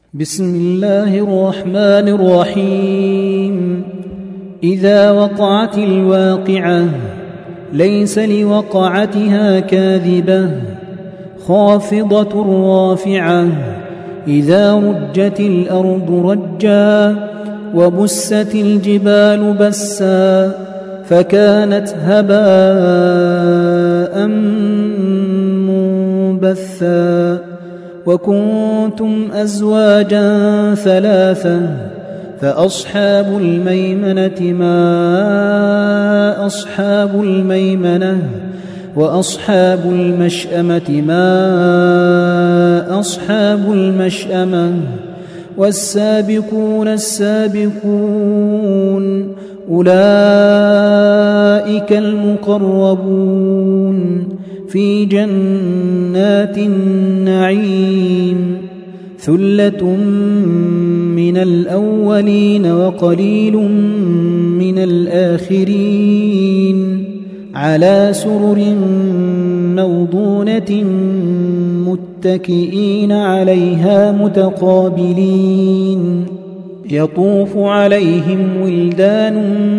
بسم الله الرحمن الرحيم. إذا وقعت الواقعة ليس لوقعتها كاذبة خافضة رافعة. إذا رجت الأرض رجا وبست الجبال بسا فكانت هباء منبثا. وكنتم أزواجا ثلاثا فأصحاب الميمنة ما أصحاب الميمنة وأصحاب المشأمة ما أصحاب المشأمة. والسابقون السابقون أولئك المقربون في جنات النعيم. ثلة من الأولين وقليل من الآخرين على سرر موضونة متكئين عليها متقابلين. يطوف عليهم ولدان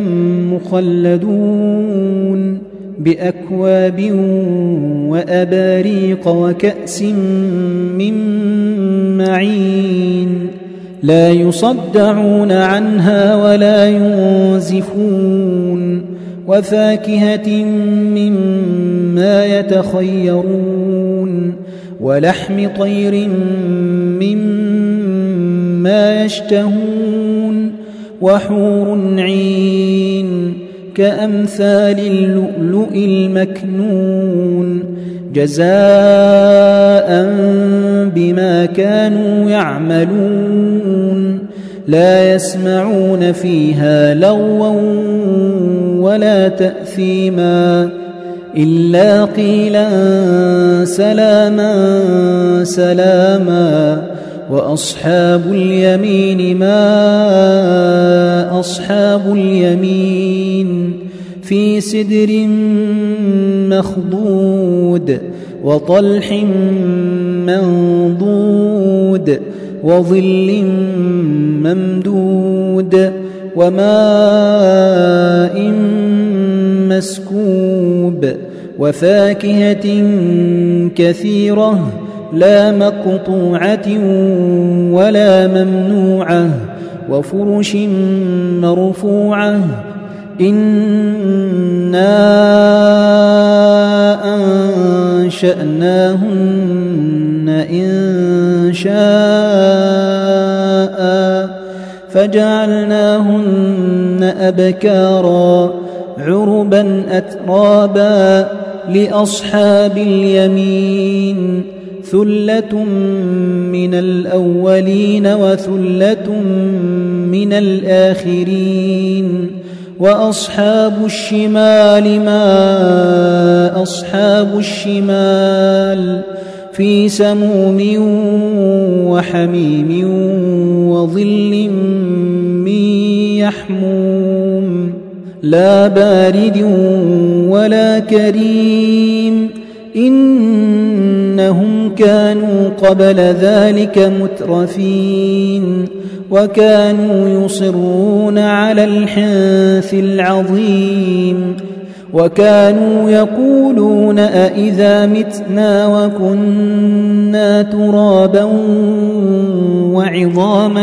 مخلدون بأكواب وأباريق وكأس من معين لا يصدعون عنها ولا ينزفون. وفاكهة مما يتخيرون ولحم طير مما يشتهون. وحور عين كأمثال اللؤلؤ المكنون جزاء بما كانوا يعملون. لا يسمعون فيها لغوا ولا تأثيما إلا قيلا سلاما سلاما. وأصحاب اليمين ما أصحاب اليمين في سدر مخضود وطلح منضود وظل ممدود وماء مسكوب. وفاكهة كثيرة لا مقطوعة ولا ممنوعة. وفرش مرفوعة. إنا أنشأناهن إنشاء فجعلناهن أبكارا عربا أترابا لأصحاب اليمين. ثلة من الأولين وثلة من الآخرين. وأصحاب الشمال ما أصحاب الشمال في سموم وحميم وظل من يحموم لا بارد ولا كريم. إنهم كانوا قبل ذلك مترفين وكانوا يصرون على الحنث العظيم. وكانوا يقولون أإذا متنا وكنا ترابا وعظاما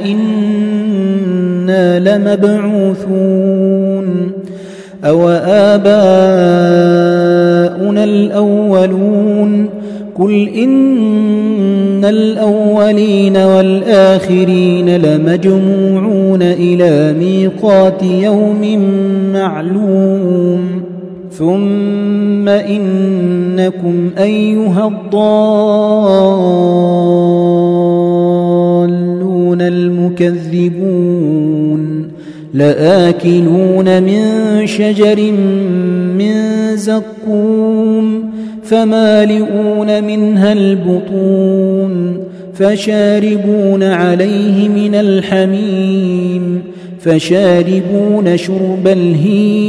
أإنا لمبعوثون أو آباؤنا الأولون. قل إن الأولين والآخرين لمجموعون إلى ميقات يوم معلوم. ثم إنكم أيها الضالون المكذبون لآكلون من شجر من زقوم فمالئون منها البطون فشاربون عليه من الحميم فشاربون شرب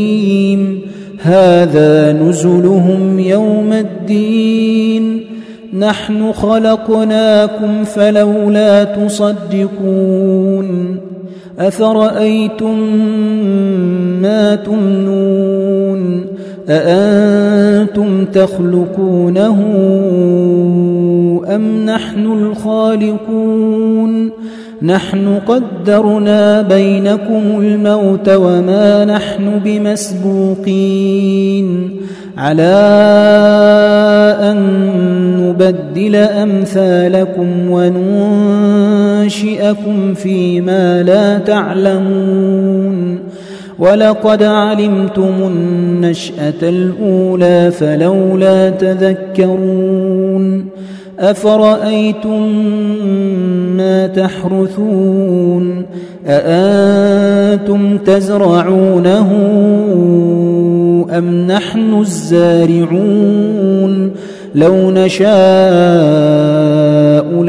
الهيم. هذا نزلهم يوم الدين نحن خلقناكم فلولا تصدقون أفرأيتم ما تمنون أأنتم تخلقونه أم نحن الخالقون نحن قدرنا بينكم الموت وما نحن بمسبوقين على أن نبدل أمثالكم وننشئكم فيما لا تعلمون ولقد علمتم النشأة الأولى فلولا تذكرون أفرأيتم ما تحرثون أأنتم تزرعونه أم نحن الزارعون لو نشاء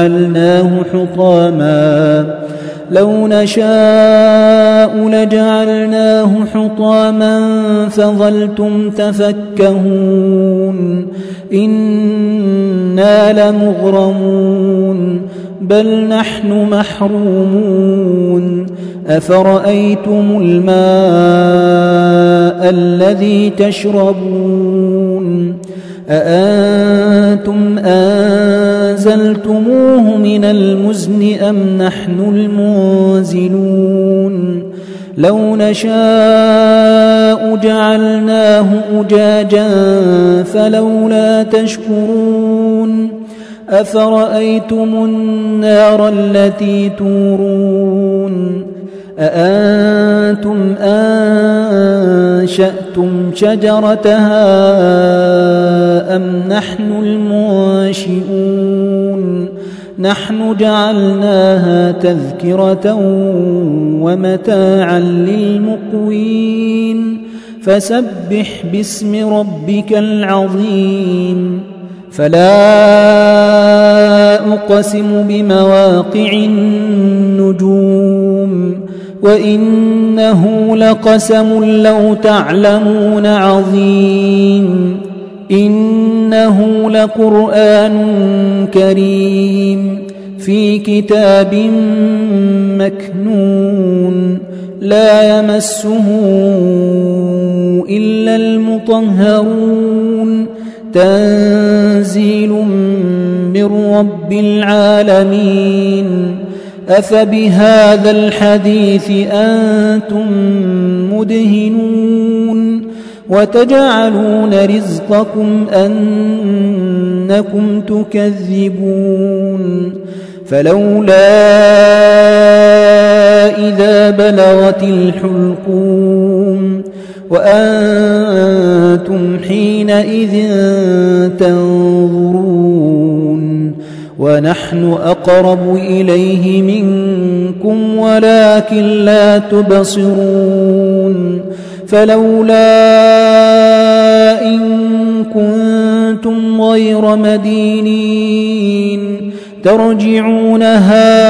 لجعلناه حطاما فظلتم تفكهون إنا لمغرمون بل نحن محرومون أفرأيتم الماء الذي تشربون أأنتم أنزلتموه من المزن أم نحن المنزلون لو نشاء جعلناه أجاجا فلولا تشكرون أفرأيتم النار التي تورون أأنتم أنشأتم شجرتها أم نحن المنشئون نحن جعلناها تذكرة ومتاعا للمقوين فسبح باسم ربك العظيم فلا أقسم بمواقع النجوم وإنه لقسم لو تعلمون عظيم إنه لقرآن كريم في كتاب مكنون لا يمسه إلا المطهرون تنزيل من رب العالمين أفبهذا الحديث أنتم مدهنون وتجعلون رزقكم أنكم تكذبون فلولا إذا بلغت الحلقوم وأنتم حينئذ تنظرون ونحن أقرب إليه منكم ولكن لا تبصرون فلولا إن كنتم غير مدينين ترجعونها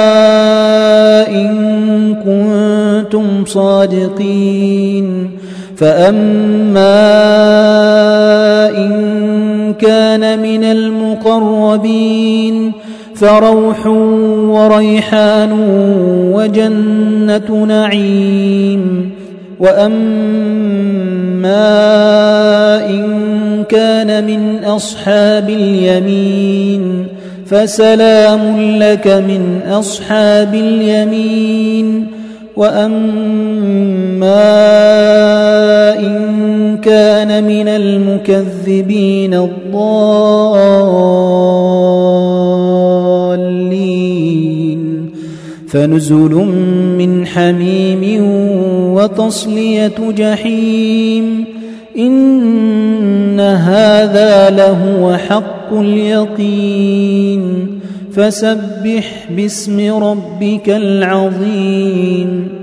إن كنتم صادقين فأما إن كان من المقربين فروح وريحان وجنة نعيم وأما إن كان من أصحاب اليمين فسلام لك من أصحاب اليمين وأما إن كان من المكذبين الضالين فنزل من حميم وتصلية جحيم إن هذا لهو حق اليقين فسبح باسم ربك العظيم